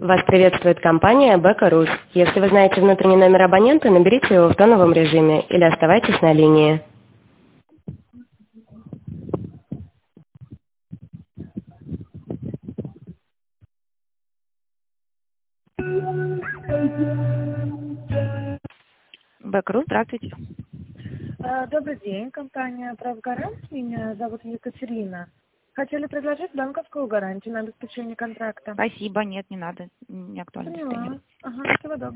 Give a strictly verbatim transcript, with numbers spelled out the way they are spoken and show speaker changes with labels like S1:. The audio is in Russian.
S1: Вас приветствует компания Бэка.Рус. Если вы знаете внутренний номер абонента, наберите его в тоновом режиме или оставайтесь на линии. Бэка.Рус, здравствуйте.
S2: А, Добрый день, компания «Правгарант». Меня зовут Екатерина. Хотели предложить банковскую гарантию на обеспечение контракта.
S1: Спасибо, нет, не надо, не актуально.
S2: Поняла. Ага, всего доброго.